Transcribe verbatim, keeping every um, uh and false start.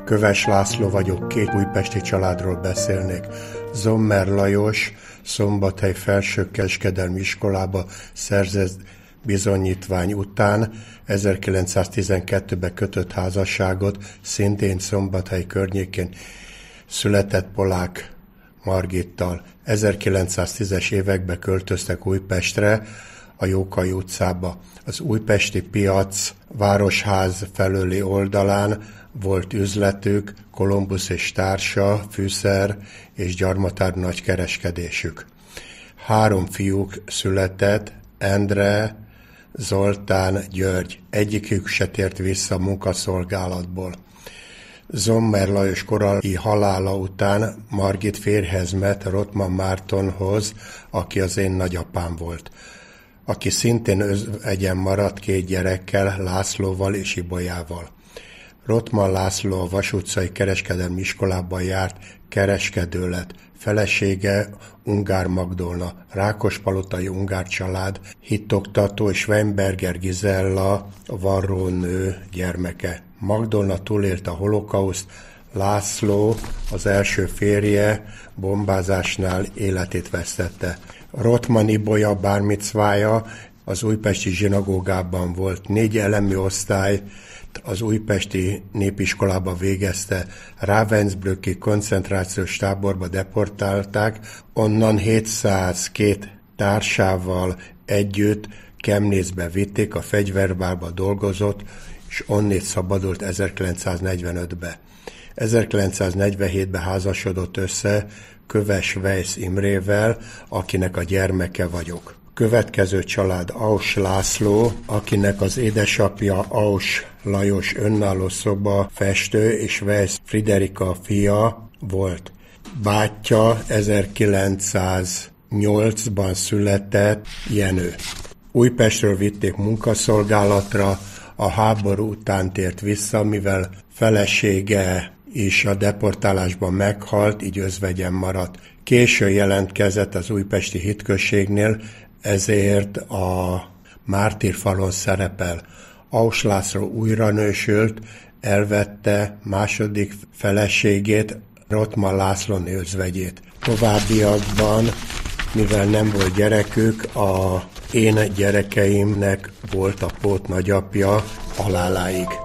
Köves László vagyok, két újpesti családról beszélnék. Zommer Lajos Szombathely Felsőkereskedelmi Iskolába szerzett bizonyítvány után ezerkilencszáztizenkettőben kötött házasságot szintén Szombathely környékén született Polák Margittal. ezerkilencszáztízes években költöztek Újpestre, a Jókai utcába. Az újpesti piac Városház felőli oldalán volt üzletük, Kolumbusz és társa, fűszer és gyarmatár nagykereskedésük. Három fiúk született, Endre, Zoltán, György. Egyikük se tért vissza munkaszolgálatból. Zommer Lajos korai halála után Margit férjhez ment Rothman Mártonhoz, aki az én nagyapám volt, aki szintén özvegyen maradt két gyerekkel, Lászlóval és Ibolyával. Rothman László a Vas utcai kereskedelmi iskolában járt, kereskedő lett. Felesége Ungár Magdolna, Rákospalotai Ungár család, hittoktató és Weinberger Gizella, a varrónő gyermeke. Magdolna túlélte a holokauszt, László, az első férje bombázásnál életét vesztette. Rothman Ibolya bármicvája az újpesti zsinagógában volt. Négy elemi osztály az újpesti népiskolába végezte, Ravensbrücki koncentrációs táborba deportálták, onnan hétszázkettő társával együtt Kemnészbe vitték, a fegyverbárba dolgozott, és onnét szabadult ezerkilencszáznegyvenötben. ezerkilencszáznegyvenhétben házasodott össze Köves Weisz Imrével, akinek a gyermeke vagyok. Következő család Aus László, akinek az édesapja Aus Lajos önálló szoba festő és Weisz Friderika fia volt. Bátyja ezerkilencszáznyolcban született Jenő. Újpestről vitték munkaszolgálatra, a háború után tért vissza, mivel felesége is a deportálásban meghalt, így özvegyen maradt. Későn jelentkezett az újpesti hitközségnél, ezért a mártírfalon szerepel. Aus László újra nősült, elvette második feleségét, Rothman László özvegyét. Továbbiakban, mivel nem volt gyerekük, a én gyerekeimnek volt a pót nagyapja haláláig.